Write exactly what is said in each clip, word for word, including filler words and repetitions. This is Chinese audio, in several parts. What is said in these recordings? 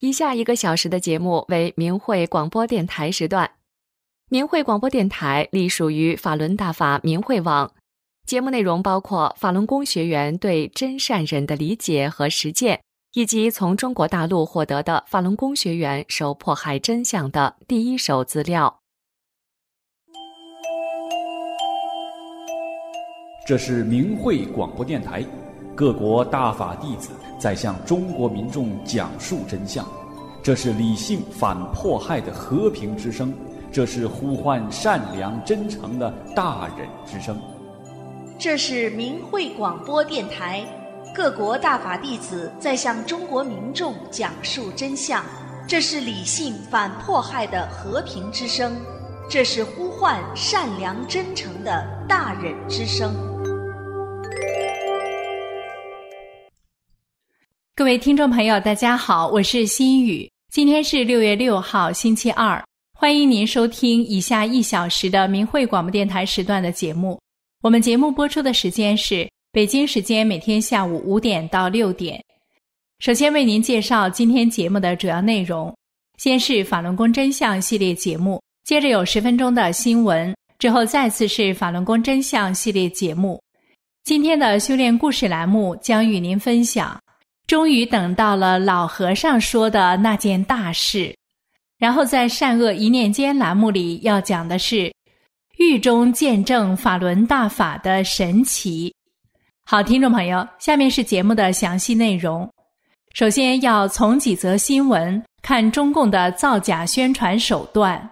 以下一个小时的节目为明慧广播电台时段。明慧广播电台隶属于法轮大法明慧网，节目内容包括法轮功学员对真善忍的理解和实践，以及从中国大陆获得的法轮功学员受迫害真相的第一手资料。 这是明慧广播电台，各国大法弟子在向中国民众讲述真相，这是理性反迫害的和平之声，这是呼唤善良真诚的大忍之声。 这是明慧广播电台，各国大法弟子在向中国民众讲述真相，这是理性反迫害的和平之声，这是呼唤善良真诚的大忍之声。 各位听众朋友大家好，我是心雨，今天是六月六号星期二，欢迎您收听以下一小时的明慧广播电台时段的节目。我们节目播出的时间是北京时间每天下午五点到六点。首先为您介绍今天节目的主要内容，先是法轮功真相系列节目，接着有十分钟的新闻，之后再次是法轮功真相系列节目。今天的修炼故事栏目将与您分享终于等到了老和尚说的那件大事。然后在善恶一念间栏目里要讲的是狱中见证法轮大法的神奇。好，听众朋友，下面是节目的详细内容。首先要从几则新闻看中共的造假宣传手段。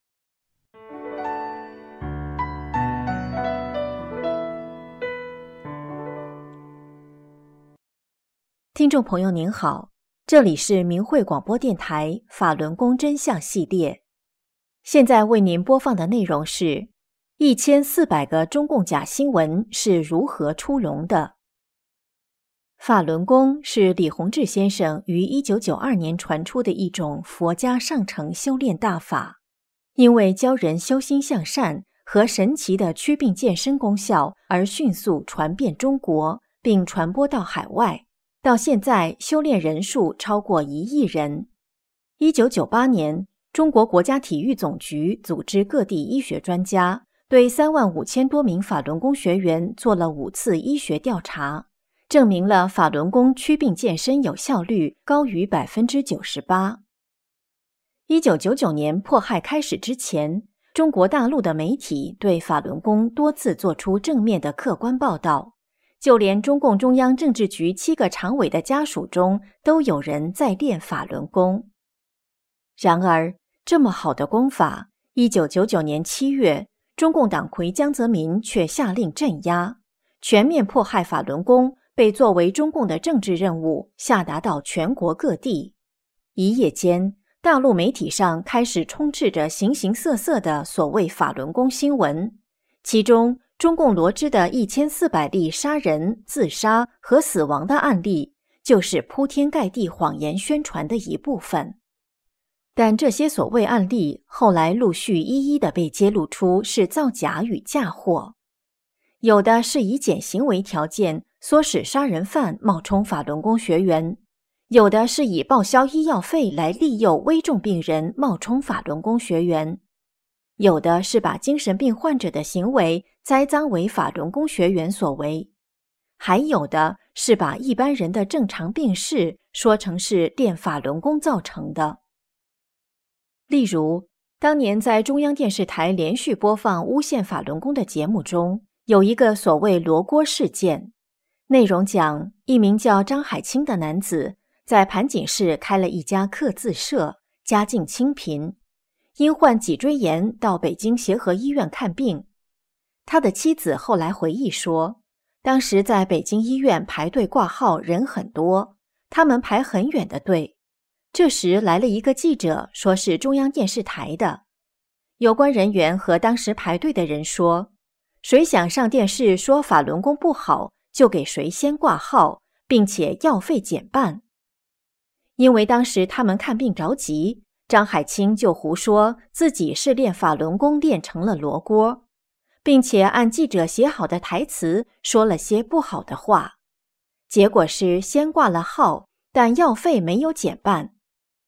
听众朋友您好，这里是明慧广播电台法轮功真相系列，现在为您播放的内容是一千四百个中共假新闻是如何出笼的。法轮功是李洪志先生于一九九二年传出的一种佛家上乘修炼大法，因为教人修心向善和神奇的祛病健身功效而迅速传遍中国，并传播到海外。到现在修炼人数超过一亿人。一九九八年，中国国家体育总局组织各地医学专家，对三万五千多名法轮功学员做了五次医学调查，证明了法轮功祛病健身有效率高于 百分之九十八。一九九九年迫害开始之前，中国大陆的媒体对法轮功多次做出正面的客观报道，就连中共中央政治局七个常委的家属中都有人在练法轮功。然而，这么好的功法，一九九九年七月，中共党魁江泽民却下令镇压，全面迫害法轮功被作为中共的政治任务下达到全国各地。一夜间，大陆媒体上开始充斥着形形色色的所谓法轮功新闻，其中中共罗织的一千四百例杀人、自杀和死亡的案例，就是铺天盖地谎言宣传的一部分。但这些所谓案例后来陆续一一的被揭露出是造假与嫁祸，有的是以减刑为条件唆使杀人犯冒充法轮功学员，有的是以报销医药费来利诱危重病人冒充法轮功学员，有的是把精神病患者的行为栽赃为法轮功学员所为，还有的是把一般人的正常病逝说成是练法轮功造成的。例如，当年在中央电视台连续播放诬陷法轮功的节目中，有一个所谓罗锅事件，内容讲一名叫张海清的男子在盘锦市开了一家刻字社，家境清贫，因患脊椎炎到北京协和医院看病。他的妻子后来回忆说，当时在北京医院排队挂号人很多，他们排很远的队。这时来了一个记者，说是中央电视台的。有关人员和当时排队的人说，谁想上电视说法轮功不好，就给谁先挂号，并且药费减半。因为当时他们看病着急，张海清就胡说自己是练法轮功练成了罗锅，并且按记者写好的台词说了些不好的话。结果是先挂了号，但药费没有减半。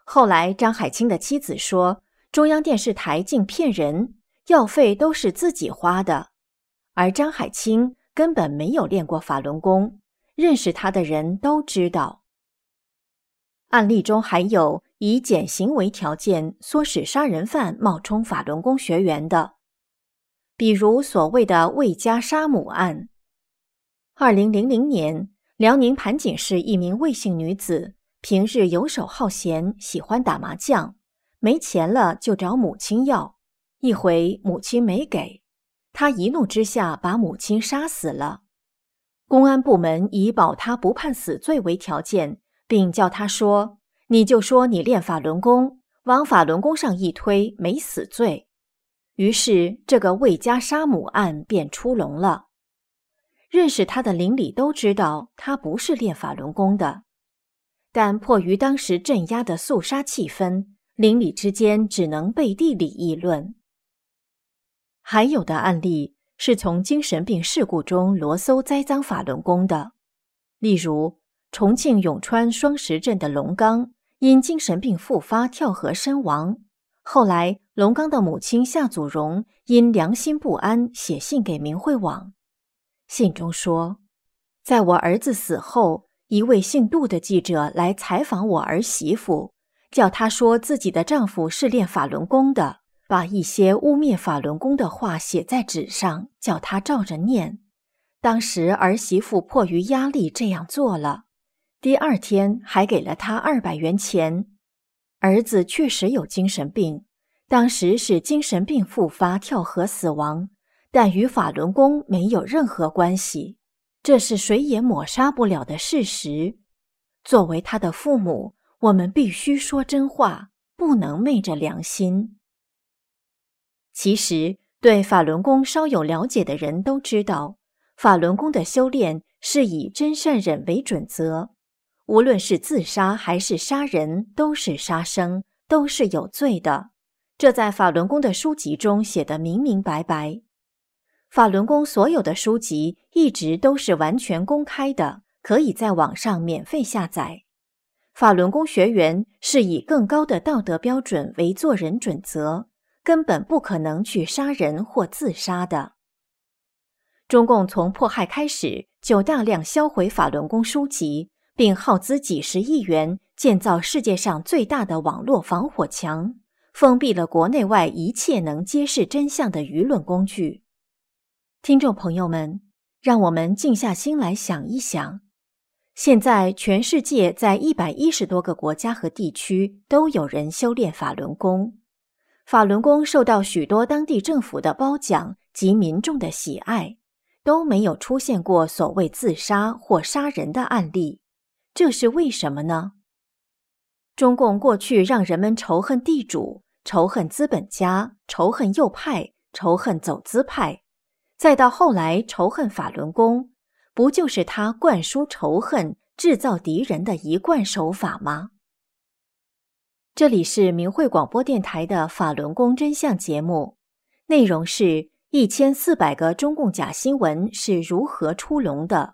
后来张海清的妻子说，中央电视台竟骗人，药费都是自己花的，而张海清根本没有练过法轮功，认识他的人都知道。案例中还有以减刑为条件唆使杀人犯冒充法轮功学员的，比如所谓的魏家杀母案。二零零零年，辽宁盘锦市一名魏姓女子平日游手好闲，喜欢打麻将，没钱了就找母亲要，一回母亲没给，她一怒之下把母亲杀死了。公安部门以保她不判死罪为条件，并叫她说，你就说你练法轮功，往法轮功上一推，没死罪。于是这个魏家杀母案便出笼了。认识他的邻里都知道他不是练法轮功的，但迫于当时镇压的肃杀气氛，邻里之间只能背地里议论。还有的案例是从精神病事故中罗搜栽赃法轮功的，例如重庆永川双石镇的龙刚因精神病复发跳河身亡，后来龙刚的母亲夏祖荣因良心不安写信给明慧网，信中说，在我儿子死后，一位姓杜的记者来采访我儿媳妇，叫她说自己的丈夫是练法轮功的，把一些污蔑法轮功的话写在纸上，叫她照着念。当时儿媳妇迫于压力这样做了，第二天还给了她二百元钱。儿子确实有精神病，当时是精神病复发跳河死亡，但与法轮功没有任何关系，这是谁也抹杀不了的事实。作为他的父母，我们必须说真话，不能昧着良心。其实，对法轮功稍有了解的人都知道，法轮功的修炼是以真善忍为准则，无论是自杀还是杀人，都是杀生，都是有罪的。这在法轮功的书籍中写得明明白白。法轮功所有的书籍一直都是完全公开的，可以在网上免费下载。法轮功学员是以更高的道德标准为做人准则，根本不可能去杀人或自杀的。中共从迫害开始就大量销毁法轮功书籍，并耗资几十亿元建造世界上最大的网络防火墙，封闭了国内外一切能揭示真相的舆论工具。听众朋友们，让我们静下心来想一想，现在全世界在一百一十多个国家和地区都有人修炼法轮功，法轮功受到许多当地政府的褒奖及民众的喜爱，都没有出现过所谓自杀或杀人的案例，这是为什么呢？中共过去让人们仇恨地主，仇恨资本家，仇恨右派，仇恨走资派，再到后来仇恨法轮功，不就是他灌输仇恨、制造敌人的一贯手法吗？这里是明慧广播电台的法轮功真相节目，内容是一千四百个中共假新闻是如何出笼的。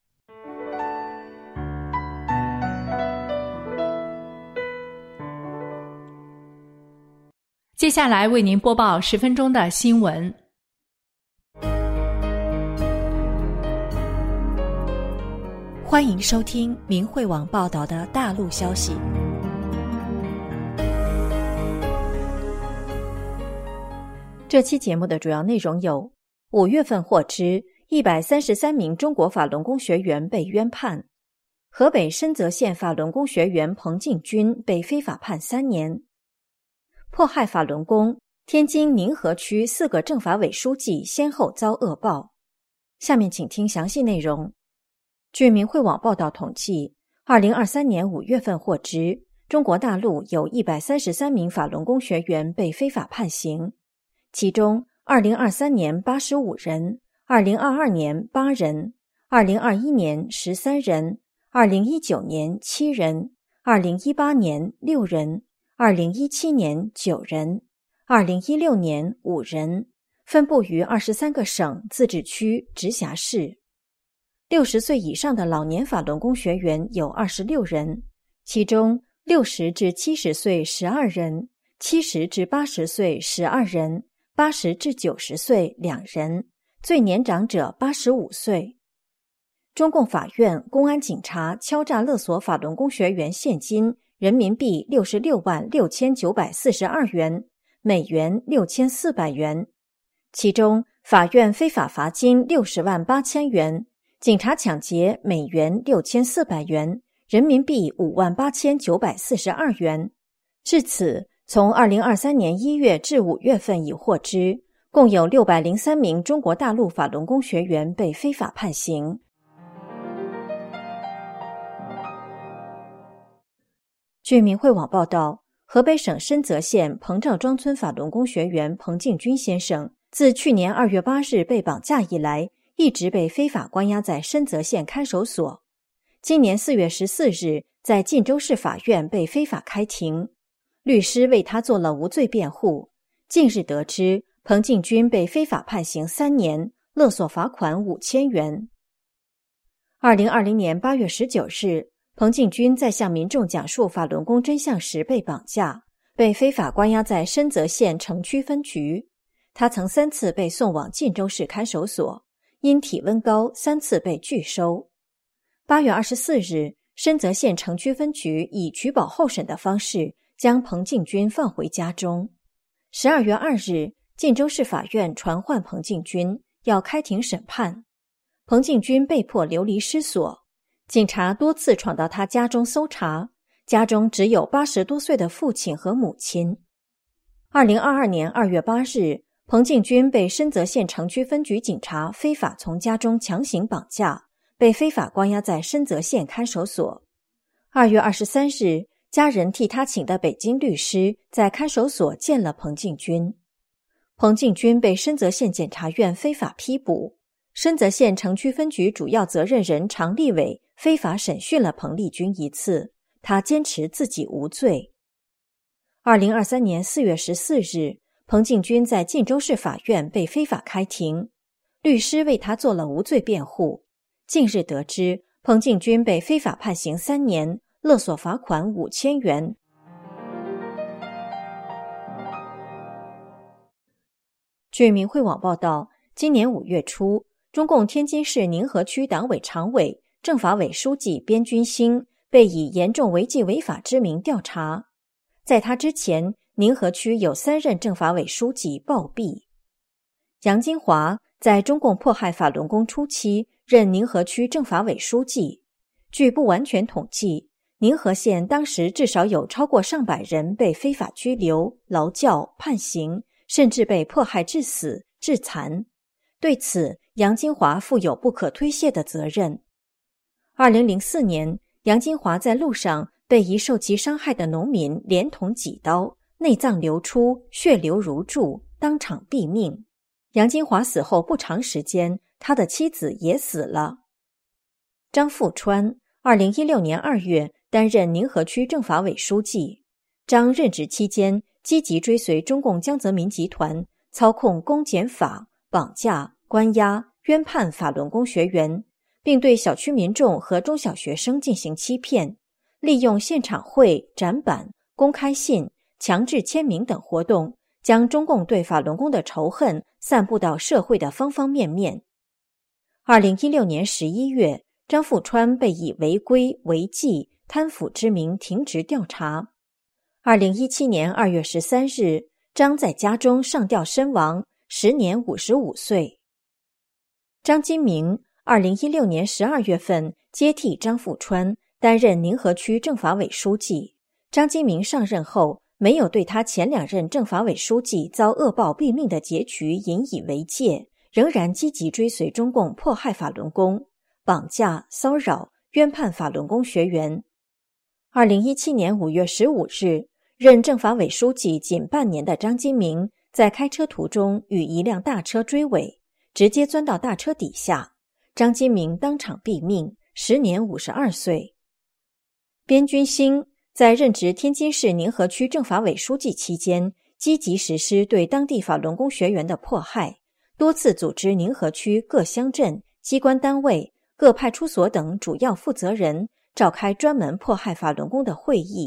接下来为您播报十分钟的新闻。 欢迎收听明慧网报道的大陆消息。这期节目的主要内容有：五月份获知一百三十三名中国法轮功学员被冤判；河北深泽县法轮功学员彭进军被非法判三年；迫害法轮功，天津宁河区四个政法委书记先后遭恶报。下面请听详细内容。据明慧网报道统计，二零二三年五月份获知，中国大陆有一百三十三名法轮功学员被非法判刑，其中二零二三年八十五人，二零二二年八人，二零二一年十三人，二零一九年七人，二零一八年六人，二零一七年九人，二零一六年五人，分布于二十三个省、自治区、直辖市。六十岁以上的老年法轮功学员有二十六人，其中六十至七十岁十二人，七十至八十岁十二人，八十至九十岁两人，最年长者八十五岁。中共法院、公安警察敲诈勒索法轮功学员现金人民币六十六万六千九百四十二元，美元六千四百元。其中，法院非法罚金六十万八千元，警察抢劫美元六千四百元，人民币五万八千九百四十二元。至此，从二零二三年一月至五月份已获知，共有六百零三名中国大陆法轮功学员被非法判刑。据明慧网报道，河北省深泽县彭兆庄村法轮功学员彭敬军先生，自去年二月八日被绑架以来，一直被非法关押在深泽县看守所。今年四月十四日，在晋州市法院被非法开庭，律师为他做了无罪辩护。近日得知，彭敬军被非法判刑三年，勒索罚款五千元。二零二零年八月十九日，彭敬军在向民众讲述法轮功真相时被绑架，被非法关押在深泽县城区分局。他曾三次被送往晋州市看守所，因体温高，三次被拒收。八月二十四日，深泽县城区分局以取保候审的方式将彭敬军放回家中。十二月二日，晋州市法院传唤彭敬军，要开庭审判。彭敬军被迫流离失所，警察多次闯到他家中搜查，家中只有八十多岁的父亲和母亲。二零二二年二月八日，彭敬军被深泽县城区分局警察非法从家中强行绑架，被非法关押在深泽县看守所。二月二十三日，家人替他请的北京律师在看守所见了彭敬军。彭敬军被深泽县检察院非法批捕，深泽县城区分局主要责任人常立伟非法审讯了彭立军一次，他坚持自己无罪。二零二三年四月十四日，彭敬军在晋州市法院被非法开庭，律师为他做了无罪辩护。近日得知，彭敬军被非法判刑三年，勒索罚款五千元。据明慧网报道，今年五月初，中共天津市宁河区党委常委、政法委书记边军兴被以严重违纪违法之名调查。在他之前，宁河区有三任政法委书记暴毙。杨金华在中共迫害法轮功初期任宁河区政法委书记。据不完全统计，宁河县当时至少有超过上百人被非法拘留、劳教、判刑，甚至被迫害致死、致残。对此，杨金华负有不可推卸的责任。二零零四年，杨金华在路上被一受其伤害的农民连捅几刀，内脏流出，血流如注，当场毙命。杨金华死后不长时间，他的妻子也死了。张富川，二零一六年二月担任宁河区政法委书记。张任职期间，积极追随中共江泽民集团，操控公检法、绑架、关押、冤判法轮功学员，并对小区民众和中小学生进行欺骗，利用现场会、展板、公开信、强制签名等活动，将中共对法轮功的仇恨散布到社会的方方面面。二零一六年十一月，张富川被以违规、违纪、贪腐之名停职调查。二零一七年二月十三日，张在家中上吊身亡，时年五十五岁。张金明，二零一六年十二月份接替张富川担任宁河区政法委书记。张金明上任后，没有对他前两任政法委书记遭恶报毙命的结局引以为戒，仍然积极追随中共迫害法轮功，绑架、骚扰、冤判法轮功学员。二零一七年五月十五日，任政法委书记仅半年的张金明在开车途中与一辆大车追尾，直接钻到大车底下，张金明当场毙命，时年五十二岁。边军兴在任职天津市宁河区政法委书记期间，积极实施对当地法轮功学员的迫害，多次组织宁河区各乡镇、机关单位、各派出所等主要负责人召开专门迫害法轮功的会议，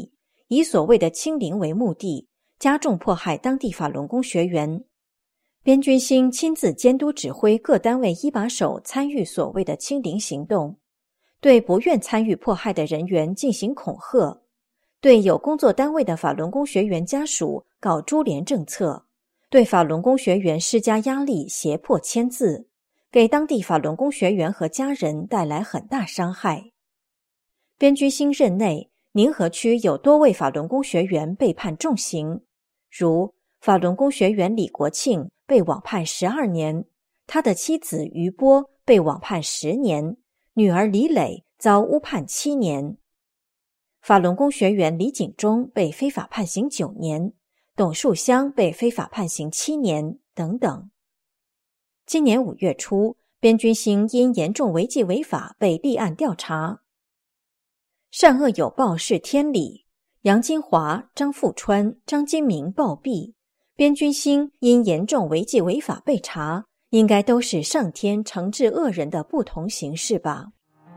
以所谓的清零为目的，加重迫害当地法轮功学员。边军星亲自监督指挥各单位一把手参与所谓的清零行动，对不愿参与迫害的人员进行恐吓，对有工作单位的法轮功学员家属搞株连政策，对法轮功学员施加压力，胁迫签字，给当地法轮功学员和家人带来很大伤害。边军星任内，宁河区有多位法轮功学员被判重刑，如法轮功学员李国庆被网判十二年，他的妻子于波被网判十年，女儿李磊遭诬判七年。法轮功学员李景忠被非法判刑九年，董树香被非法判刑七年，等等。今年五月初，边军星因严重违纪违法被立案调查。善恶有报是天理，杨金华、张富川、张金明暴毙，边军星因严重违纪违法被查，应该都是上天惩治恶人的不同形式吧。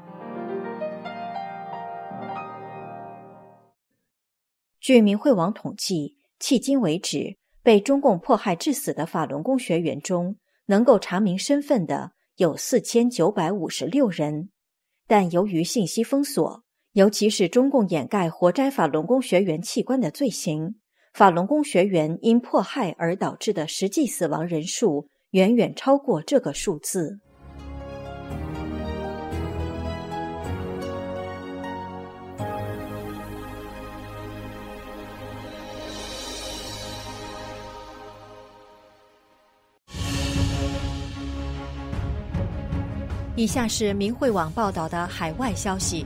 据明慧网统计，迄今为止，被中共迫害致死的法轮功学员中，能够查明身份的有四千九百五十六人，但由于信息封锁，尤其是中共掩盖活摘法轮功学员器官的罪行，法轮功学员因迫害而导致的实际死亡人数远远超过这个数字。以下是明慧网报道的海外消息，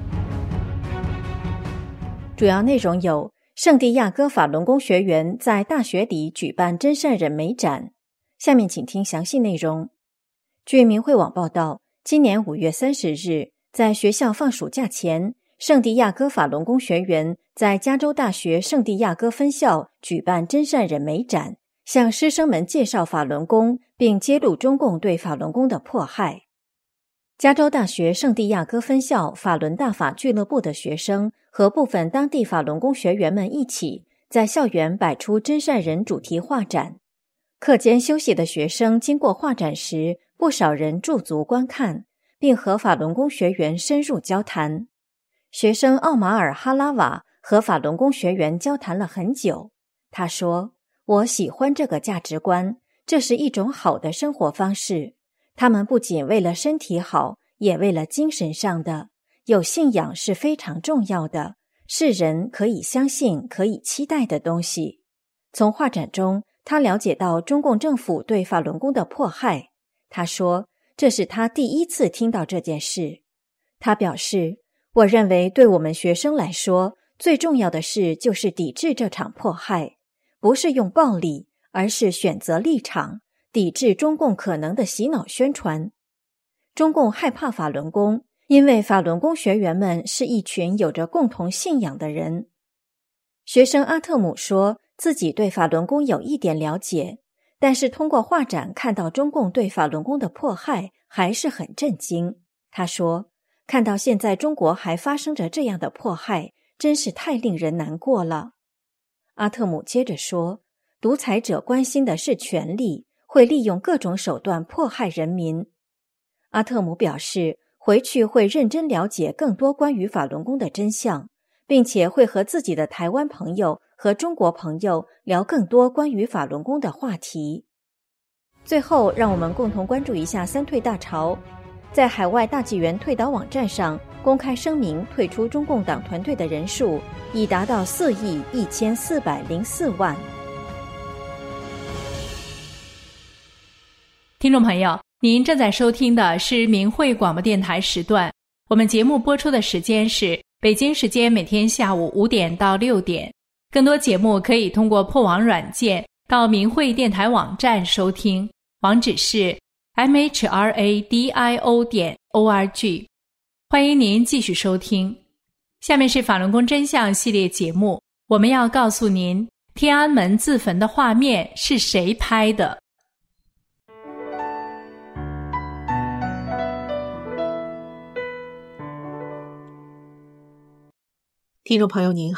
主要内容有：圣地亚哥法轮功学员在大学里举办真善忍美展。下面请听详细内容。据明慧网报道，今年五月三十日，在学校放暑假前，圣地亚哥法轮功学员在加州大学圣地亚哥分校举办真善忍美展，向师生们介绍法轮功，并揭露中共对法轮功的迫害。加州大学圣地亚哥分校法轮大法俱乐部的学生和部分当地法轮功学员们一起在校园摆出真善忍主题画展。课间休息的学生经过画展时，不少人驻足观看，并和法轮功学员深入交谈。学生奥马尔·哈拉瓦和法轮功学员交谈了很久。他说：“我喜欢这个价值观，这是一种好的生活方式。他们不仅为了身体好，也为了精神上的。有信仰是非常重要的，是人可以相信、可以期待的东西。”从画展中，他了解到中共政府对法轮功的迫害。他说，这是他第一次听到这件事。他表示，我认为对我们学生来说，最重要的事就是抵制这场迫害，不是用暴力，而是选择立场，抵制中共可能的洗脑宣传。中共害怕法轮功，因为法轮功学员们是一群有着共同信仰的人。学生阿特姆说，自己对法轮功有一点了解，但是通过画展看到中共对法轮功的迫害，还是很震惊。他说，看到现在中国还发生着这样的迫害，真是太令人难过了。阿特姆接着说，独裁者关心的是权力，会利用各种手段迫害人民。阿特姆表示，回去会认真了解更多关于法轮功的真相，并且会和自己的台湾朋友和中国朋友聊更多关于法轮功的话题。最后，让我们共同关注一下三退大潮。在海外大纪元退党网站上公开声明，退出中共党团队的人数已达到四亿一千四百零四万。 听众朋友，您正在收听的是明慧广播电台时段，我们节目播出的时间是北京时间每天下午五点到六点。更多节目可以通过破网软件到明慧电台网站收听，网址是 m h r a d i o 点 o r g。 欢迎您继续收听。下面是法轮功真相系列节目，我们要告诉您天安门自焚的画面是谁拍的。 听众朋友您好，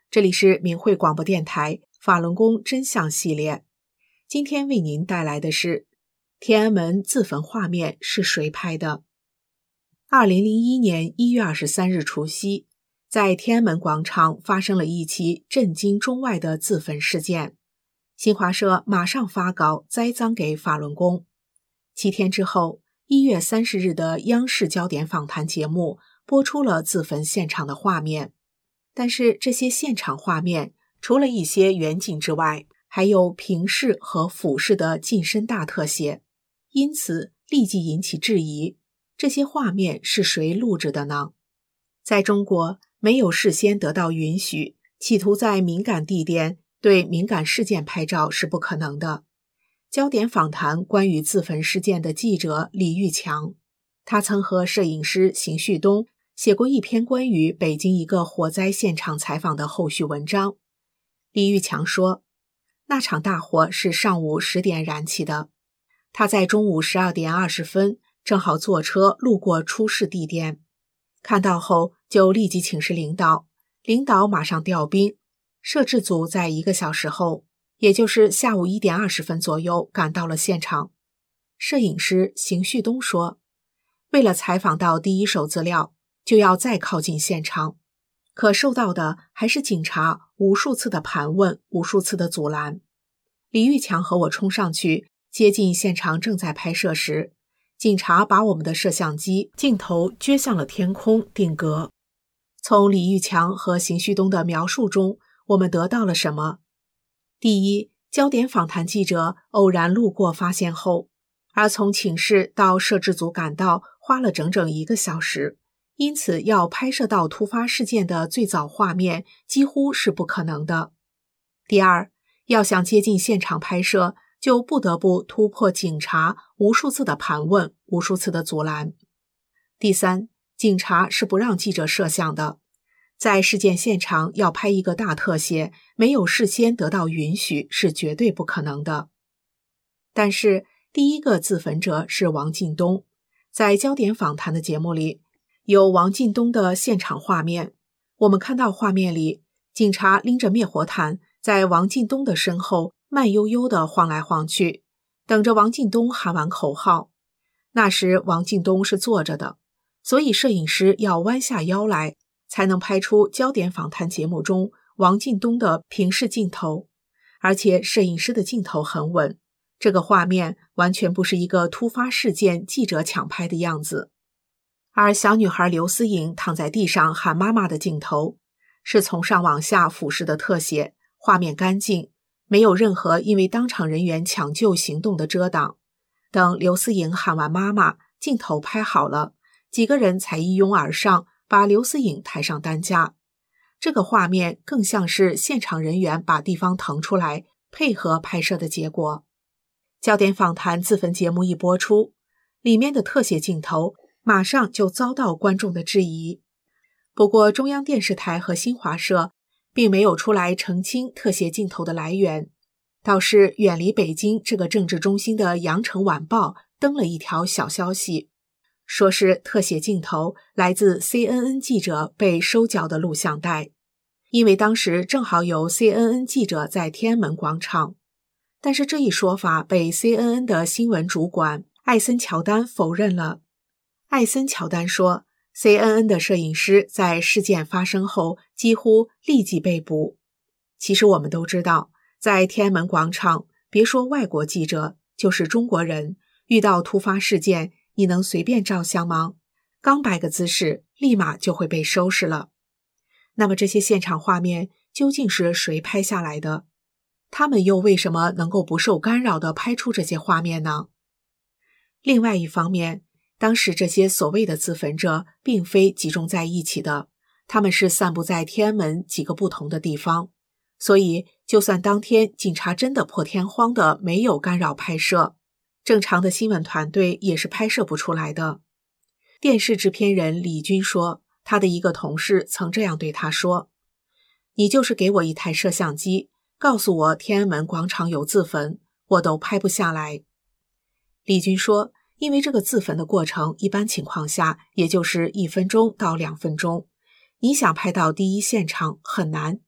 这里是明慧广播电台法轮功真相系列。今天为您带来的是天安门自焚画面是谁拍的？二零零一年一月二十三日除夕，在天安门广场发生了一起震惊中外的自焚事件。新华社马上发稿栽赃给法轮功。七天之后，一月三十日的央视焦点访谈节目播出了自焚现场的画面。但是这些现场画面除了一些远景之外，还有平视和俯视的近身大特写，因此立即引起质疑，这些画面是谁录制的呢？在中国，没有事先得到允许，企图在敏感地点对敏感事件拍照是不可能的。焦点访谈关于自焚事件的记者李玉强，他曾和摄影师邢旭东写过一篇关于北京一个火灾现场采访的后续文章。李玉强说，那场大火是上午十点燃起的，他在中午十二点二十分正好坐车路过出事地点，看到后就立即请示领导，领导马上调兵，摄制组在一个小时后，也就是下午一点二十分左右赶到了现场。摄影师邢旭东说，为了采访到第一手资料，就要再靠近现场，可受到的还是警察无数次的盘问，无数次的阻拦。李玉强和我冲上去接近现场，正在拍摄时，警察把我们的摄像机镜头撅向了天空定格。从李玉强和邢旭东的描述中，我们得到了什么？第一，焦点访谈记者偶然路过发现后，而从请示到摄制组赶到花了整整一个小时，因此要拍摄到突发事件的最早画面几乎是不可能的。第二，要想接近现场拍摄，就不得不突破警察无数次的盘问，无数次的阻拦。第三，警察是不让记者摄像的，在事件现场要拍一个大特写，没有事先得到允许是绝对不可能的。但是第一个自焚者是王进东，在焦点访谈的节目里有王进东的现场画面，我们看到画面里，警察拎着灭火毯在王进东的身后慢悠悠地晃来晃去，等着王进东喊完口号。那时王进东是坐着的，所以摄影师要弯下腰来，才能拍出焦点访谈节目中王进东的平视镜头。而且摄影师的镜头很稳，这个画面完全不是一个突发事件记者抢拍的样子。而小女孩刘思颖躺在地上喊妈妈的镜头，是从上往下俯视的特写，画面干净，没有任何因为当场人员抢救行动的遮挡。等刘思颖喊完妈妈，镜头拍好了，几个人才一拥而上，把刘思颖抬上担架。这个画面更像是现场人员把地方腾出来，配合拍摄的结果。焦点访谈自焚节目一播出，里面的特写镜头马上就遭到观众的质疑。不过中央电视台和新华社并没有出来澄清特写镜头的来源，倒是远离北京这个政治中心的羊城晚报登了一条小消息，说是特写镜头来自 C N N 记者被收缴的录像带，因为当时正好有 C N N 记者在天安门广场。但是这一说法被 C N N 的新闻主管艾森乔丹否认了。艾森乔丹说， C N N 的摄影师在事件发生后几乎立即被捕。其实我们都知道，在天安门广场，别说外国记者，就是中国人，遇到突发事件，你能随便照相吗？刚摆个姿势，立马就会被收拾了。那么这些现场画面究竟是谁拍下来的？他们又为什么能够不受干扰地拍出这些画面呢？另外一方面，当时这些所谓的自焚者并非集中在一起的，他们是散布在天安门几个不同的地方，所以就算当天警察真的破天荒的没有干扰拍摄，正常的新闻团队也是拍摄不出来的。电视制片人李军说，他的一个同事曾这样对他说，你就是给我一台摄像机，告诉我天安门广场有自焚，我都拍不下来。李军说，因为这个自焚的过程一般情况下也就是一分钟到两分钟，你想拍到第一现场很难，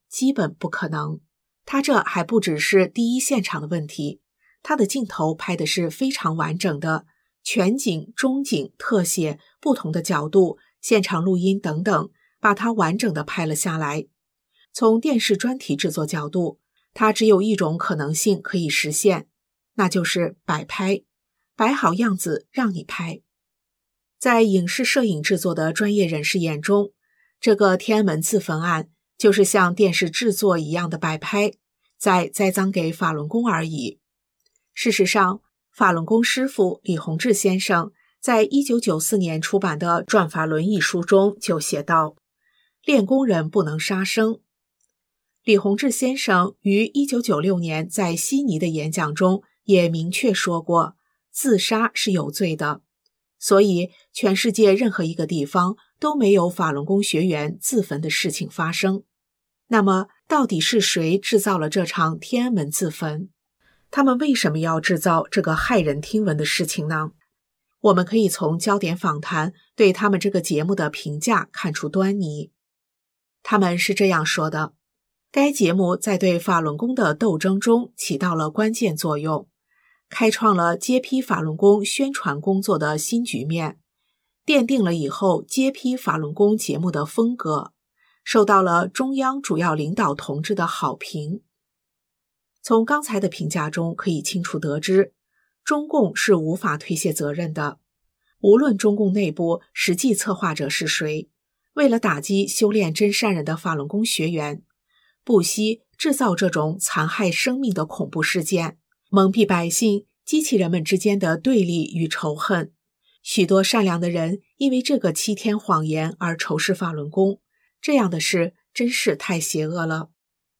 基本不可能。他这还不只是第一现场的问题，他的镜头拍的是非常完整的，全景、中景、特写、不同的角度、现场录音等等，把它完整的拍了下来。从电视专题制作角度，它只有一种可能性可以实现，那就是摆拍，摆好样子让你拍。在影视摄影制作的专业人士眼中，这个天安门自焚案就是像电视制作一样的摆拍，再栽赃给法轮功而已。事实上，法轮功师父李洪志先生在一九九四年出版的《转法轮》一书中就写道：练功人不能杀生。李洪志先生于一九九六年在悉尼的演讲中也明确说过，自杀是有罪的，所以全世界任何一个地方都没有法轮功学员自焚的事情发生。那么，到底是谁制造了这场天安门自焚？他们为什么要制造这个骇人听闻的事情呢？我们可以从焦点访谈对他们这个节目的评价看出端倪。他们是这样说的：该节目在对法轮功的斗争中起到了关键作用，开创了揭批法轮功宣传工作的新局面，奠定了以后揭批法轮功节目的风格，受到了中央主要领导同志的好评。从刚才的评价中可以清楚得知，中共是无法推卸责任的。无论中共内部实际策划者是谁，为了打击修炼真善人的法轮功学员，不惜制造这种残害生命的恐怖事件，蒙蔽百姓，激起人们之间的对立与仇恨。许多善良的人因为这个欺天谎言而仇视法轮功，这样的事真是太邪恶了。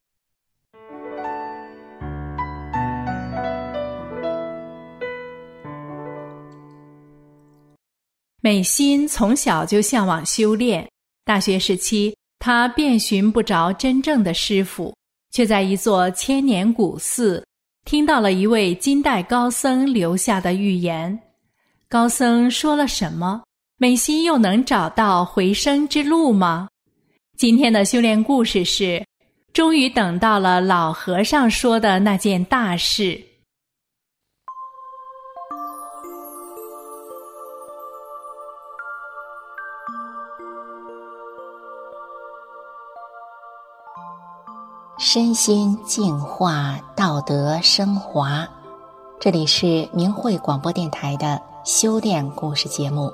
美心从小就向往修炼，大学时期她遍寻不着真正的师父，却在一座千年古寺听到了一位金代高僧留下的预言。高僧说了什么？美心又能找到回生之路吗？今天的修炼故事是，终于等到了老和尚说的那件大事。 身心净化，道德升华。这里是明慧广播电台的修炼故事节目。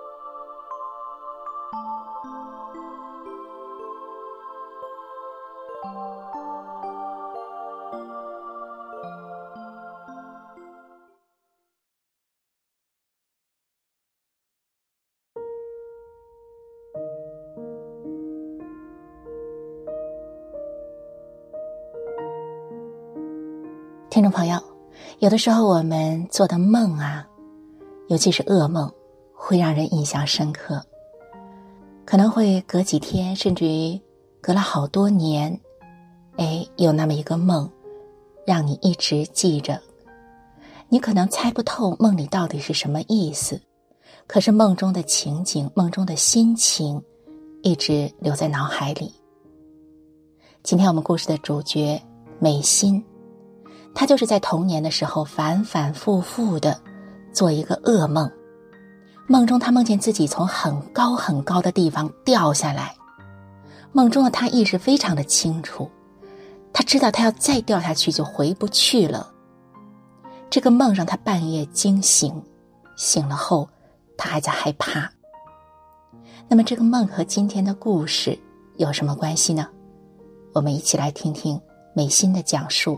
听众朋友，有的时候我们做的梦啊，尤其是噩梦，会让人印象深刻，可能会隔几天，甚至于隔了好多年，哎，有那么一个梦让你一直记着。你可能猜不透梦里到底是什么意思，可是梦中的情景，梦中的心情一直留在脑海里。今天我们故事的主角美心，他就是在童年的时候反反复复的做一个噩梦，梦中他梦见自己从很高很高的地方掉下来，梦中的他意识非常的清楚，他知道他要再掉下去就回不去了。这个梦让他半夜惊醒，醒了后他还在害怕。那么这个梦和今天的故事有什么关系呢？我们一起来听听美心的讲述。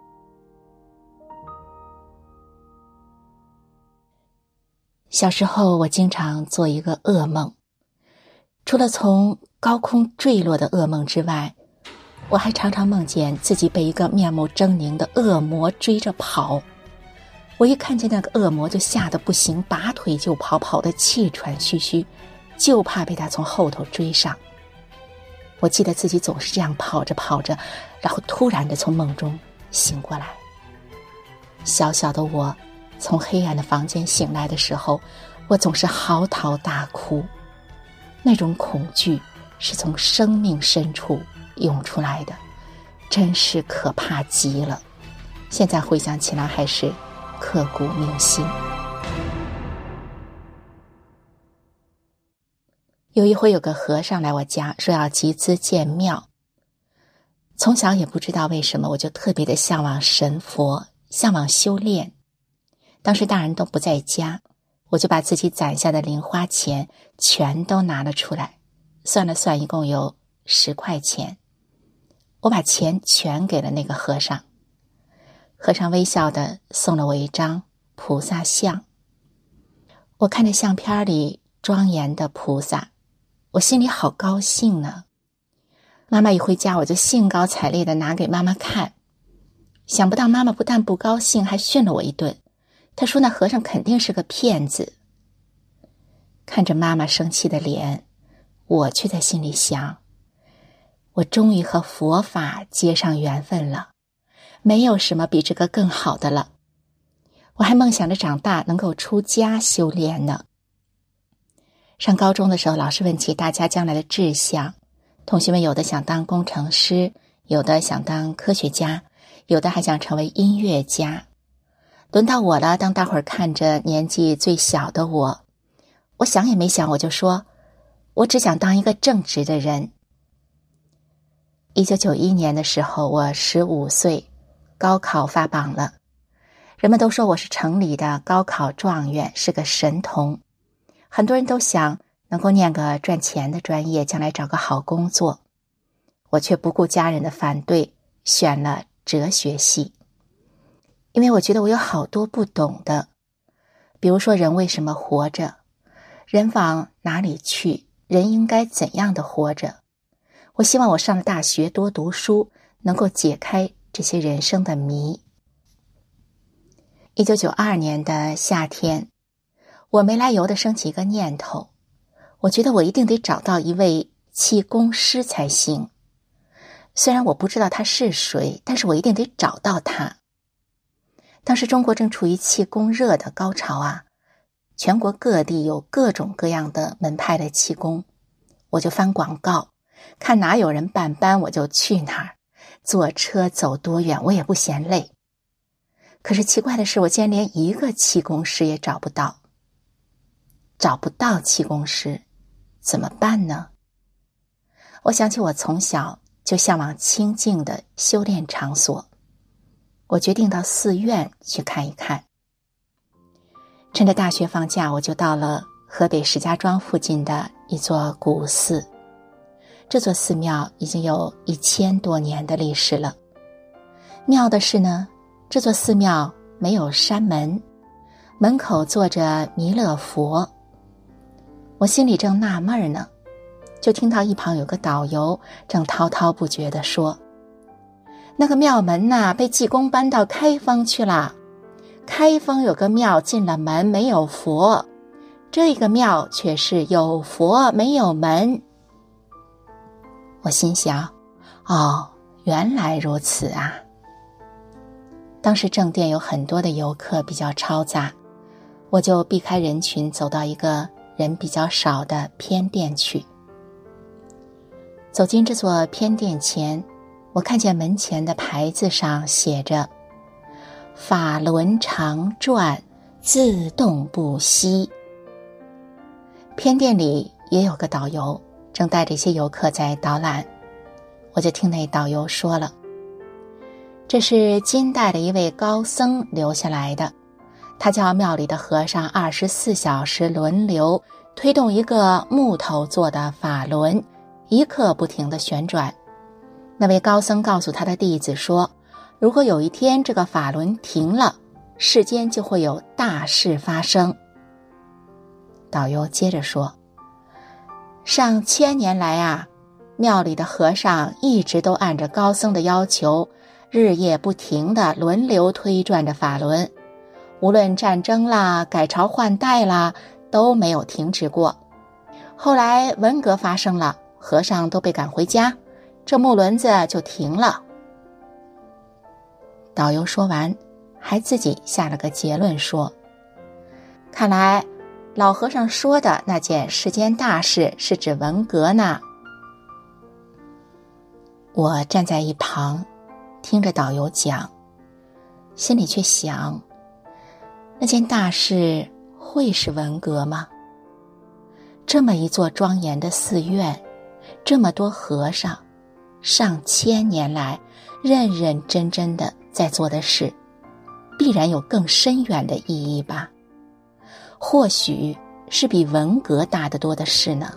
小时候我经常做一个噩梦，除了从高空坠落的噩梦之外，我还常常梦见自己被一个面目狰狞的恶魔追着跑。我一看见那个恶魔就吓得不行，拔腿就跑，跑得气喘吁吁，就怕被他从后头追上。我记得自己总是这样跑着跑着，然后突然的从梦中醒过来。小小的我从黑暗的房间醒来的时候，我总是嚎啕大哭，那种恐惧是从生命深处涌出来的，真是可怕极了。现在回想起来还是刻骨铭心。有一回有个和尚来我家，说要集资建庙。从小也不知道为什么，我就特别的向往神佛，向往修炼。当时大人都不在家，我就把自己攒下的零花钱全都拿了出来，算了算一共有十块钱。我把钱全给了那个和尚，和尚微笑地送了我一张菩萨像。我看着相片里庄严的菩萨，我心里好高兴呢。妈妈一回家，我就兴高采烈地拿给妈妈看。想不到妈妈不但不高兴，还训了我一顿。她说那和尚肯定是个骗子。看着妈妈生气的脸，我却在心里想，我终于和佛法结上缘分了，没有什么比这个更好的了。我还梦想着长大能够出家修炼呢。上高中的时候，老师问起大家将来的志向，同学们有的想当工程师，有的想当科学家，有的还想成为音乐家。轮到我了，当大伙儿看着年纪最小的我，我想也没想，我就说，我只想当一个正直的人。一九九一年的时候，我十五岁，高考发榜了。人们都说我是城里的高考状元，是个神童。很多人都想能够念个赚钱的专业，将来找个好工作。我却不顾家人的反对，选了哲学系。因为我觉得我有好多不懂的，比如说人为什么活着，人往哪里去，人应该怎样的活着。我希望我上了大学多读书，能够解开这些人生的谜。一九九二年的夏天，我没来由地升起一个念头，我觉得我一定得找到一位气功师才行。虽然我不知道他是谁，但是我一定得找到他。当时中国正处于气功热的高潮啊，全国各地有各种各样的门派的气功，我就翻广告，看哪有人办班我就去哪儿，坐车走多远我也不嫌累。可是奇怪的是，我竟然连一个气功师也找不到。找不到气功师，怎么办呢？我想起我从小就向往清静的修炼场所，我决定到寺院去看一看。趁着大学放假，我就到了河北石家庄附近的一座古寺。这座寺庙已经有一千多年的历史了。妙的是呢，这座寺庙没有山门，门口坐着弥勒佛。我心里正纳闷呢，就听到一旁有个导游正滔滔不绝地说，那个庙门呐、啊，被济公搬到开封去了。开封有个庙进了门没有佛，这个庙却是有佛没有门。我心想，哦，原来如此啊。当时正殿有很多的游客，比较嘈杂，我就避开人群，走到一个人比较少的偏殿去。走进这座偏殿前，我看见门前的牌子上写着法轮常转，自动不息。偏殿里也有个导游，正带着一些游客在导览。我就听那导游说了，这是金代的一位高僧留下来的，他叫庙里的和尚二十四小时轮流推动一个木头做的法轮，一刻不停地旋转。那位高僧告诉他的弟子说，如果有一天这个法轮停了，世间就会有大事发生。导游接着说，上千年来啊，庙里的和尚一直都按着高僧的要求，日夜不停地轮流推转着法轮，无论战争啦、改朝换代啦，都没有停止过。后来文革发生了，和尚都被赶回家，这木轮子就停了。导游说完，还自己下了个结论说，看来老和尚说的那件世间大事是指文革呢。 我站在一旁，听着导游讲，心里却想，那件大事会是文革吗？这么一座庄严的寺院，这么多和尚，上千年来认认真真的在做的事，必然有更深远的意义吧？或许是比文革大得多的事呢。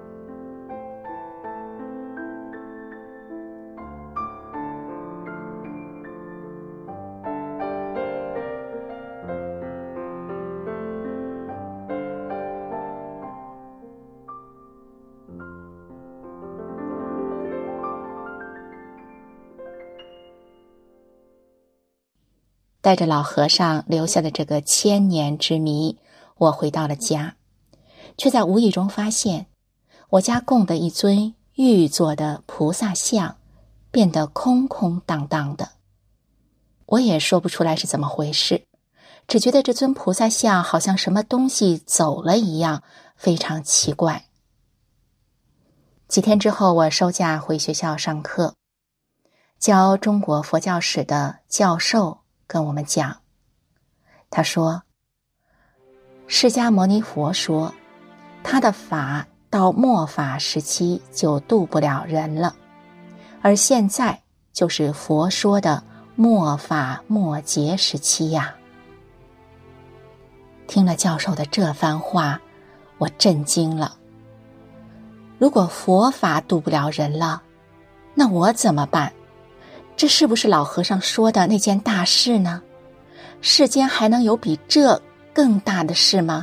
带着老和尚留下的这个千年之谜，我回到了家，却在无意中发现，我家供的一尊玉做的菩萨像变得空空荡荡的。我也说不出来是怎么回事，只觉得这尊菩萨像好像什么东西走了一样，非常奇怪。几天之后，我收假回学校上课，教中国佛教史的教授跟我们讲，他说，释迦牟尼佛说，他的法到末法时期就度不了人了，而现在就是佛说的末法末劫时期呀。听了教授的这番话，我震惊了。如果佛法度不了人了，那我怎么办？这是不是老和尚说的那件大事呢？世间还能有比这更大的事吗？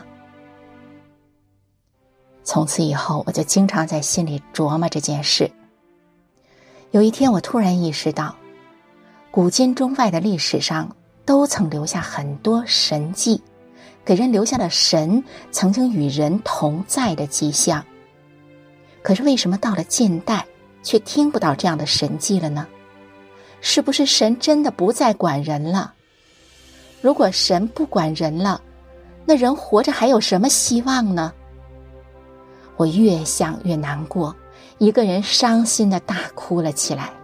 从此以后，我就经常在心里琢磨这件事。有一天，我突然意识到，古今中外的历史上都曾留下很多神迹，给人留下了神曾经与人同在的迹象。可是为什么到了近代，却听不到这样的神迹了呢？是不是神真的不再管人了？如果神不管人了，那人活着还有什么希望呢？我越想越难过，一个人伤心地大哭了起来。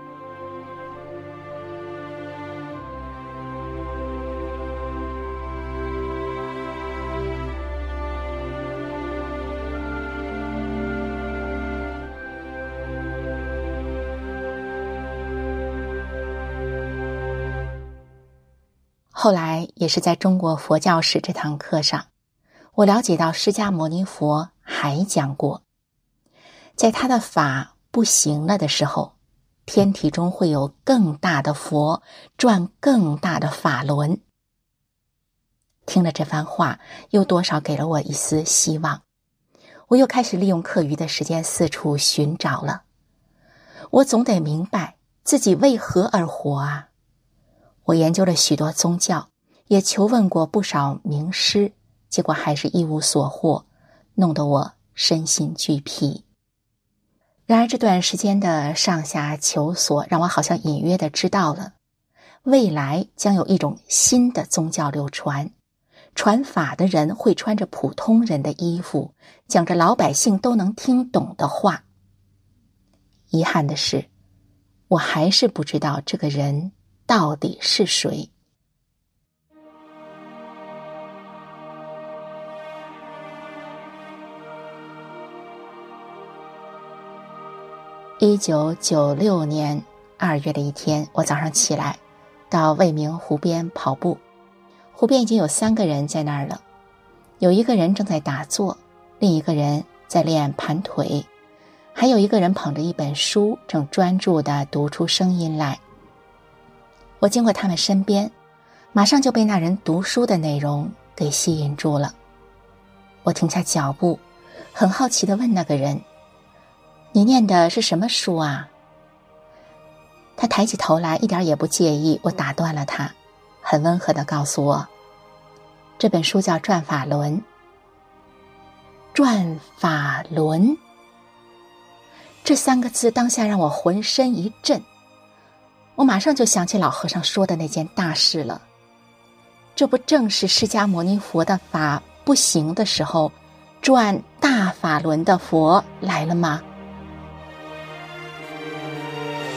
后来也是在中国佛教史这堂课上，我了解到释迦牟尼佛还讲过，在他的法不行了的时候，天体中会有更大的佛转更大的法轮。听了这番话，又多少给了我一丝希望。我又开始利用课余的时间四处寻找了。我总得明白自己为何而活啊！我研究了许多宗教，也求问过不少名师，结果还是一无所获，弄得我身心俱疲。然而这段时间的上下求索，让我好像隐约地知道了，未来将有一种新的宗教流传，传法的人会穿着普通人的衣服，讲着老百姓都能听懂的话。遗憾的是，我还是不知道这个人到底是谁。一九九六年二月的一天，我早上起来到未名湖边跑步，湖边已经有三个人在那儿了，有一个人正在打坐，另一个人在练盘腿，还有一个人捧着一本书正专注地读出声音来。我经过他们身边，马上就被那人读书的内容给吸引住了。我停下脚步，很好奇地问那个人，你念的是什么书啊？他抬起头来，一点也不介意我打断了他，很温和地告诉我，这本书叫《转法轮》。转法轮，这三个字当下让我浑身一震，我马上就想起老和尚说的那件大事了。这不正是释迦牟尼佛的法不行的时候，转大法轮的佛来了吗？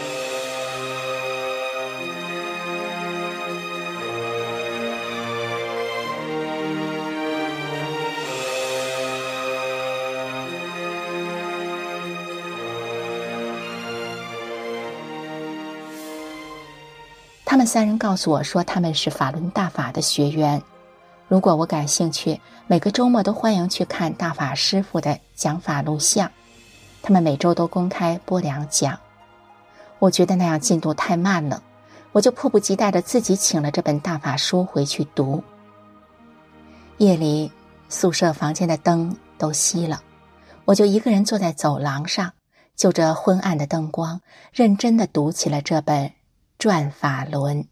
他们三人告诉我说他们是法轮大法的学员，如果我感兴趣，每个周末都欢迎去看大法师父的讲法录像，他们每周都公开播两讲。我觉得那样进度太慢了，我就迫不及待地自己请了这本大法书回去读。夜里宿舍房间的灯都熄了，我就一个人坐在走廊上，就着昏暗的灯光，认真地读起了这本《转法轮》。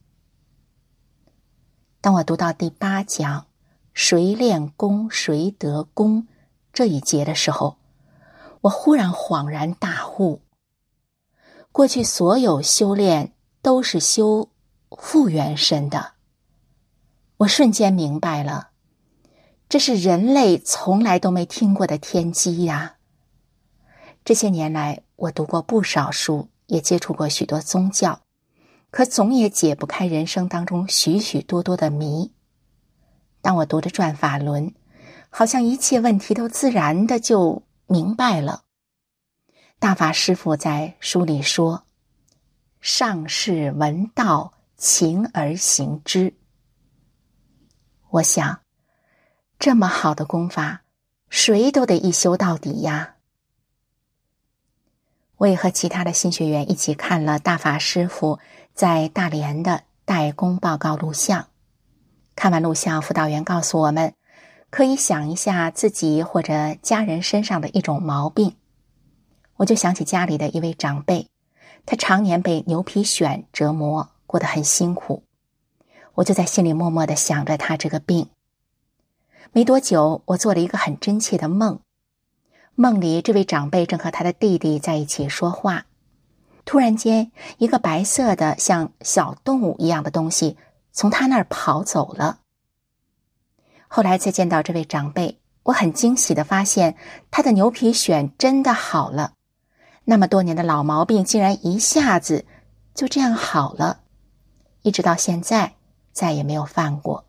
当我读到第八讲谁练功谁得功这一节的时候，我忽然恍然大悟，过去所有修炼都是修复原身的。我瞬间明白了，这是人类从来都没听过的天机呀！这些年来，我读过不少书，也接触过许多宗教，可总也解不开人生当中许许多多的谜。当我读着《转法轮》，好像一切问题都自然的就明白了。大法师父在书里说，上士闻道，勤而行之。我想，这么好的功法，谁都得一修到底呀。我也和其他的新学员一起看了大法师父在大连的代工报告录像。看完录像，辅导员告诉我们，可以想一下自己或者家人身上的一种毛病。我就想起家里的一位长辈，他常年被牛皮癣折磨，过得很辛苦。我就在心里默默地想着他这个病。没多久，我做了一个很真切的梦。梦里这位长辈正和他的弟弟在一起说话，突然间一个白色的像小动物一样的东西从他那儿跑走了。后来再见到这位长辈，我很惊喜地发现他的牛皮癣真的好了，那么多年的老毛病竟然一下子就这样好了，一直到现在再也没有犯过。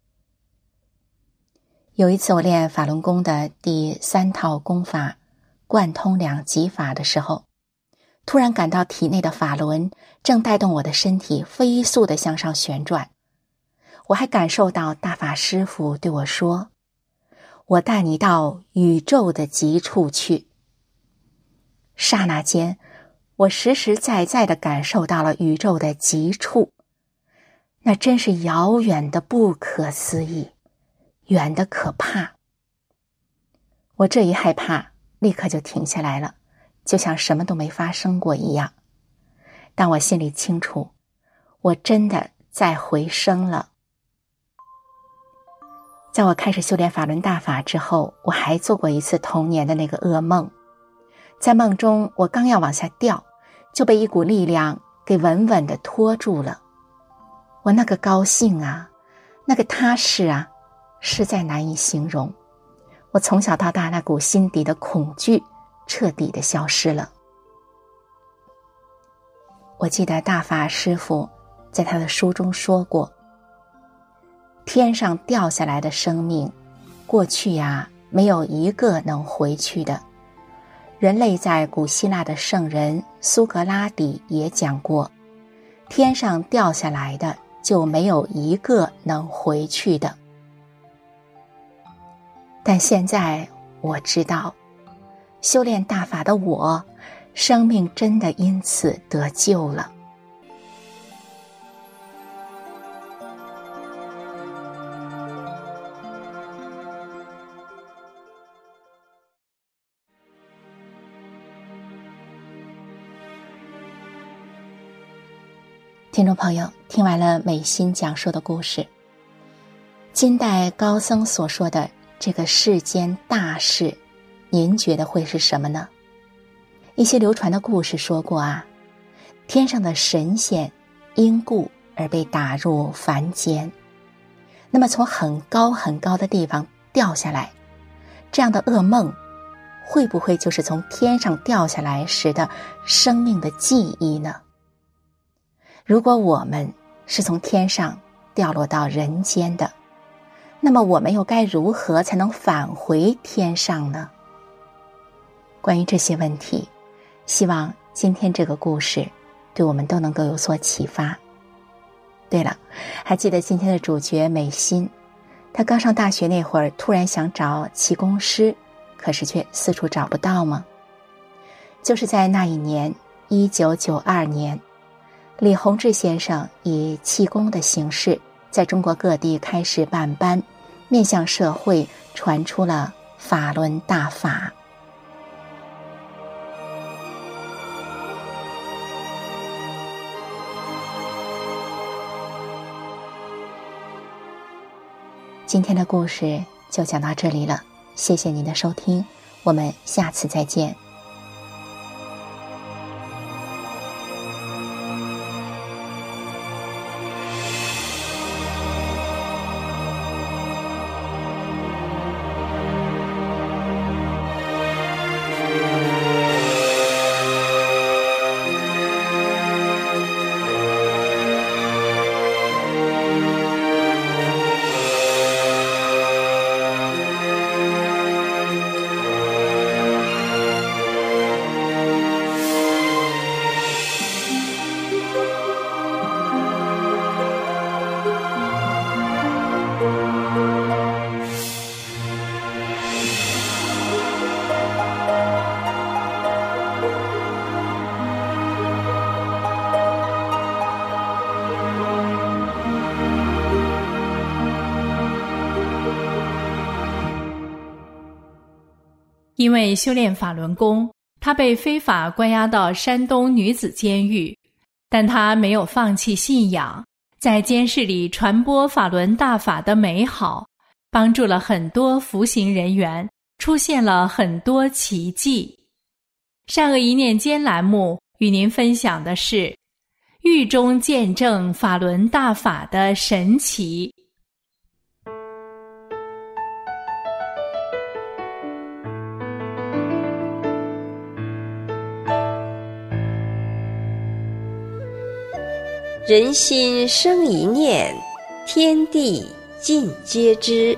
有一次我练法轮功的第三套功法贯通两极法的时候，突然感到体内的法轮正带动我的身体飞速地向上旋转。我还感受到大法师父对我说，我带你到宇宙的极处去。刹那间，我实实在在地感受到了宇宙的极处，那真是遥远的不可思议，远的可怕。我这一害怕，立刻就停下来了，就像什么都没发生过一样。但我心里清楚，我真的在回升了。在我开始修炼法轮大法之后，我还做过一次童年的那个噩梦。在梦中，我刚要往下掉，就被一股力量给稳稳地拖住了。我那个高兴啊，那个踏实啊，实在难以形容。我从小到大那股心底的恐惧彻底地消失了。我记得大法师父在他的书中说过，天上掉下来的生命，过去呀，没有一个能回去的。人类在古希腊的圣人苏格拉底也讲过，天上掉下来的就没有一个能回去的。但现在我知道，修炼大法的我，生命真的因此得救了。听众朋友，听完了美心讲述的故事，金代高僧所说的这个世间大事，您觉得会是什么呢？一些流传的故事说过啊，天上的神仙因故而被打入凡间，那么从很高很高的地方掉下来，这样的噩梦会不会就是从天上掉下来时的生命的记忆呢？如果我们是从天上掉落到人间的，那么我们又该如何才能返回天上呢？关于这些问题，希望今天这个故事对我们都能够有所启发。 对了，还记得今天的主角美心，她刚上大学那会儿突然想找气功师，可是却四处找不到吗？就是在那一年一九九二年，李洪志先生以气功的形式在中国各地开始办班，面向社会传出了法轮大法。今天的故事就讲到这里了，谢谢您的收听，我们下次再见。 因为修炼法轮功，他被非法关押到山东女子监狱，但他没有放弃信仰，在监室里传播法轮大法的美好，帮助了很多服刑人员，出现了很多奇迹。善恶一念间栏目与您分享的是狱中见证法轮大法的神奇。 人心生一念，天地尽皆知。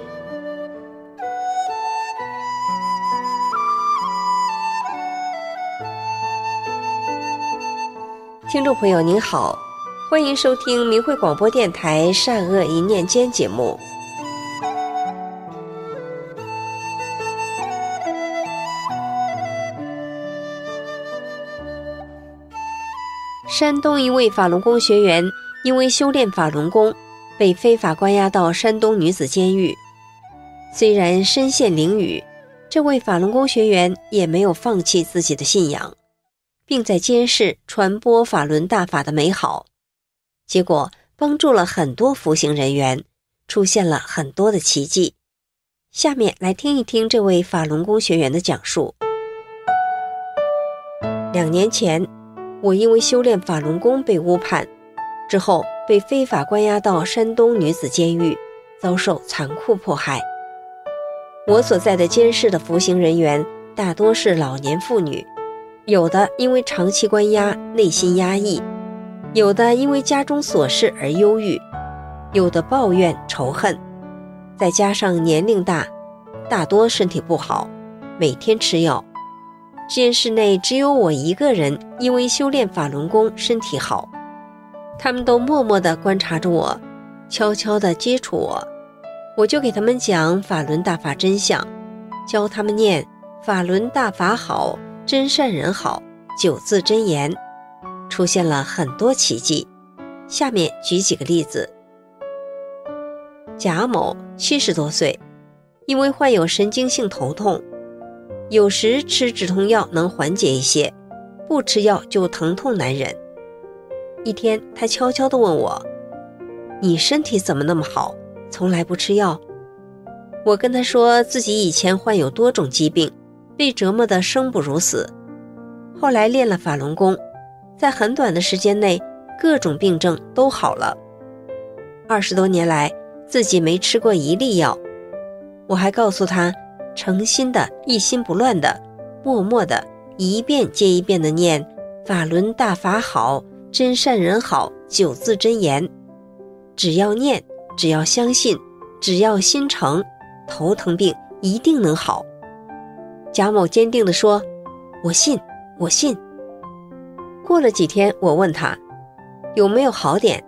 听众朋友您好，欢迎收听明慧广播电台善恶一念间节目。山东一位法轮功学员因为修炼法轮功，被非法关押到山东女子监狱。虽然身陷囹圄，这位法轮功学员也没有放弃自己的信仰，并在监室传播法轮大法的美好，结果帮助了很多服刑人员，出现了很多的奇迹。下面来听一听这位法轮功学员的讲述。两年前，我因为修炼法轮功被误判，之后被非法关押到山东女子监狱，遭受残酷迫害。我所在的监室的服刑人员大多是老年妇女，有的因为长期关押内心压抑，有的因为家中琐事而忧郁，有的抱怨仇恨，再加上年龄大，大多身体不好，每天吃药。监室内只有我一个人因为修炼法轮功身体好，他们都默默地观察着我，悄悄地接触我，我就给他们讲法轮大法真相，教他们念法轮大法好，真善人好九字真言，出现了很多奇迹。下面举几个例子。贾某七十多岁，因为患有神经性头痛，有时吃止痛药能缓解一些，不吃药就疼痛难忍。一天他悄悄地问我，你身体怎么那么好，从来不吃药？我跟他说自己以前患有多种疾病，被折磨得生不如死，后来练了法轮功，在很短的时间内各种病症都好了。二十多年来自己没吃过一粒药。我还告诉他，诚心的一心不乱的默默的一遍接一遍的念法轮大法好，真善人好九字真言，只要念，只要相信，只要心诚，头疼病一定能好。贾某坚定地说，我信我信。过了几天，我问他有没有好点，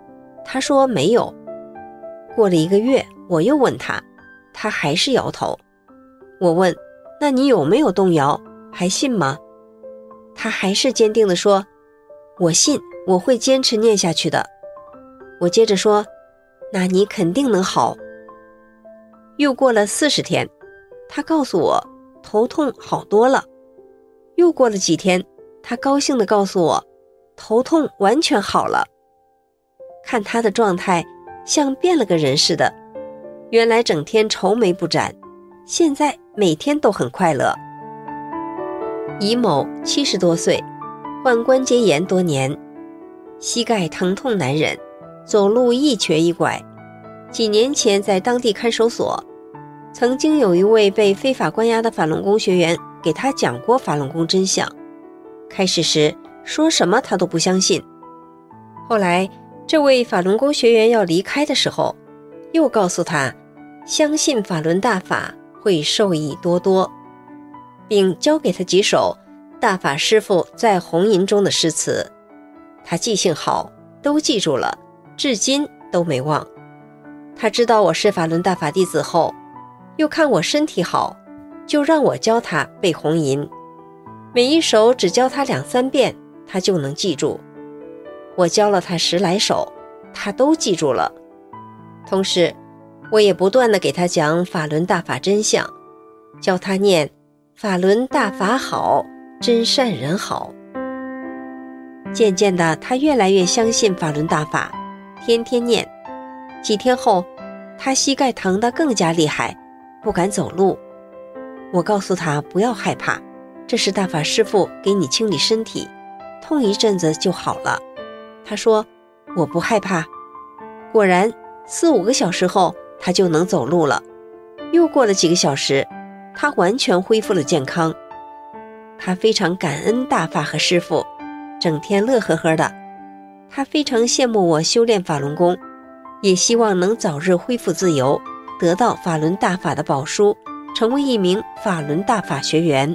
他说没有。过了一个月，我又问他，他还是摇头。我问，那你有没有动摇？还信吗？他还是坚定地说，我信，我会坚持念下去的。我接着说，那你肯定能好。又过了四十天，他告诉我头痛好多了。又过了几天，他高兴地告诉我头痛完全好了。看他的状态像变了个人似的，原来整天愁眉不展，现在每天都很快乐。乙某七十多岁，患关节炎多年，膝盖疼痛难忍，走路一瘸一拐。几年前在当地看守所，曾经有一位被非法关押的法轮功学员给他讲过法轮功真相。开始时说什么他都不相信，后来这位法轮功学员要离开的时候，又告诉他相信法轮大法会受益多多，并教给他几首大法师父在红吟中的诗词。他记性好，都记住了，至今都没忘。他知道我是法轮大法弟子后，又看我身体好，就让我教他背红吟，每一首只教他两三遍，他就能记住。我教了他十来首，他都记住了。同时我也不断地给他讲法轮大法真相，教他念法轮大法好，真善人好。渐渐的，他越来越相信法轮大法，天天念。几天后，他膝盖疼得更加厉害，不敢走路。我告诉他不要害怕，这是大法师父给你清理身体，痛一阵子就好了。他说我不害怕。果然四五个小时后，他就能走路了。又过了几个小时，他完全恢复了健康。他非常感恩大法和师父，整天乐呵呵的。他非常羡慕我修炼法轮功，也希望能早日恢复自由，得到法轮大法的宝书，成为一名法轮大法学员。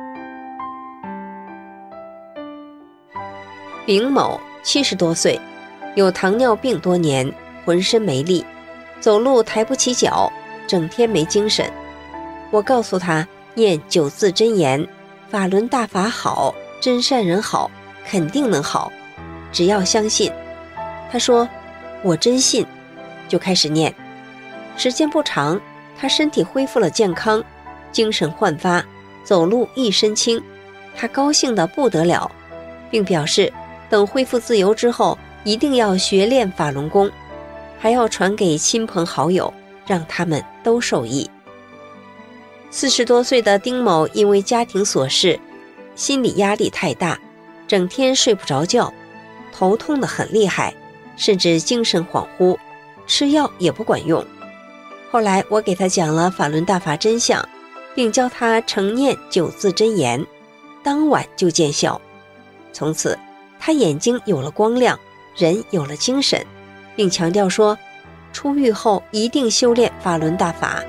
丙某七十多岁，有糖尿病多年，浑身没力，走路抬不起脚，整天没精神。我告诉他念九字真言，法轮大法好，真善人好，肯定能好，只要相信。他说我真信，就开始念。时间不长，他身体恢复了健康，精神焕发，走路一身轻。他高兴得不得了，并表示等恢复自由之后，一定要学练法轮功，还要传给亲朋好友，让他们都受益。四十多岁的丁某因为家庭琐事，心理压力太大，整天睡不着觉，头痛得很厉害，甚至精神恍惚，吃药也不管用。后来我给他讲了法轮大法真相，并教他承念九字真言，当晚就见效。从此他眼睛有了光亮，人有了精神，并强调说出狱后一定修炼法轮大法。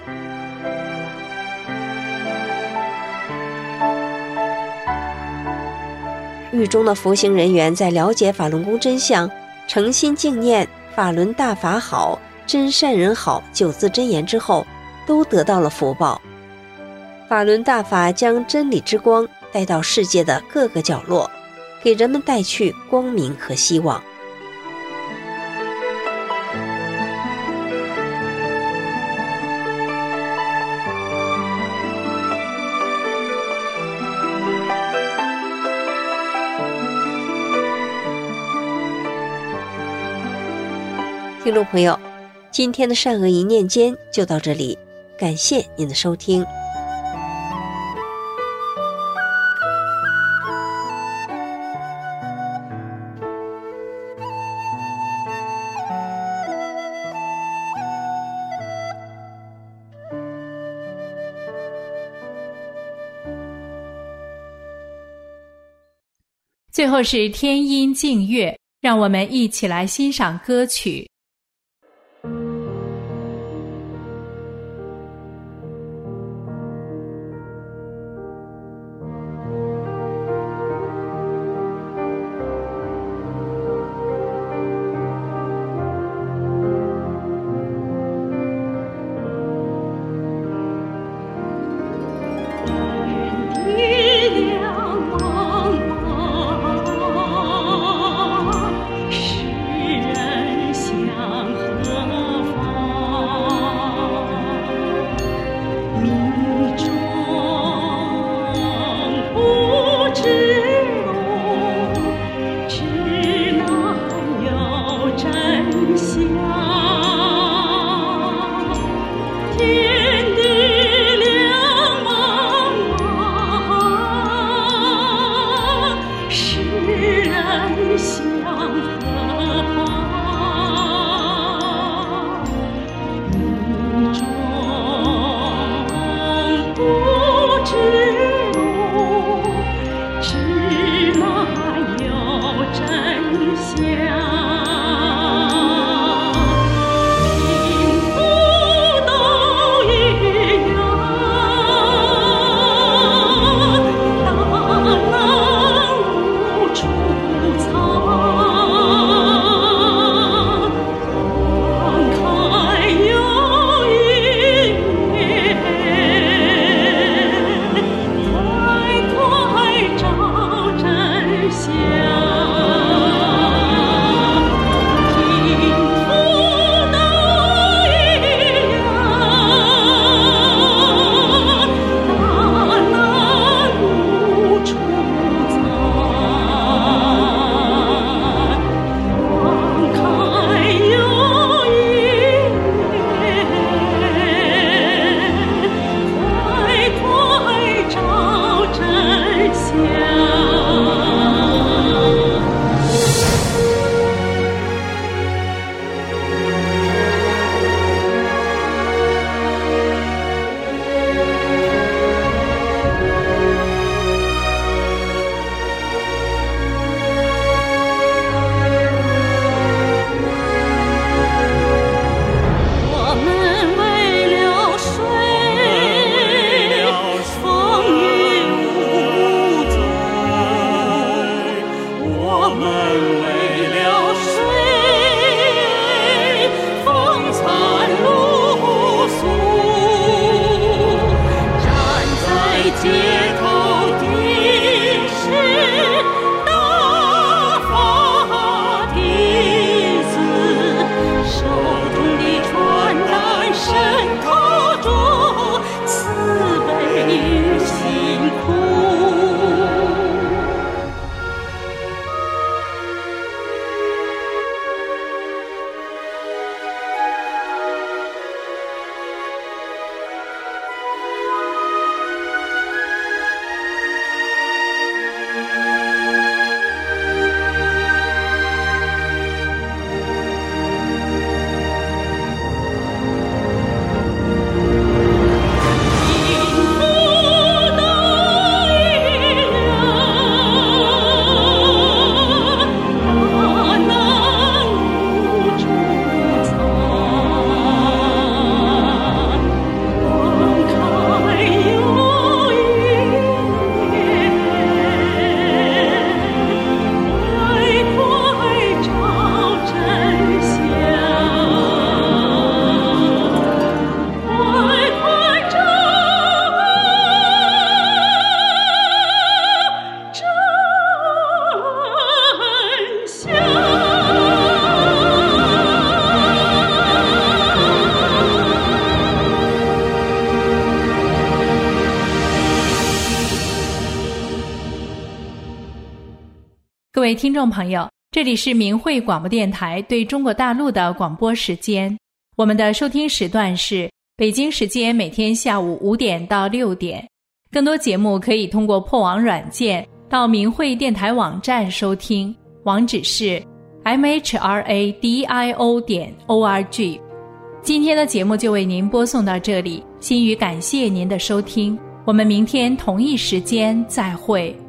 狱中的服刑人员在了解法轮功真相，诚心敬念法轮大法好，真善人好九字真言之后，都得到了福报。法轮大法将真理之光带到世界的各个角落，给人们带去光明和希望。听众朋友，今天的善恶一念间就到这里，感谢您的收听。 最后是天音静乐，让我们一起来欣赏歌曲。 位听众朋友，这里是明慧广播电台对中国大陆的广播时间，我们的收听时段是北京时间每天下午五点到六点。更多节目可以通过破网软件到明慧电台网站收听，网址是 m h r a d i o 点 o r g。 今天的节目就为您播送到这里，心语感谢您的收听，我们明天同一时间再会。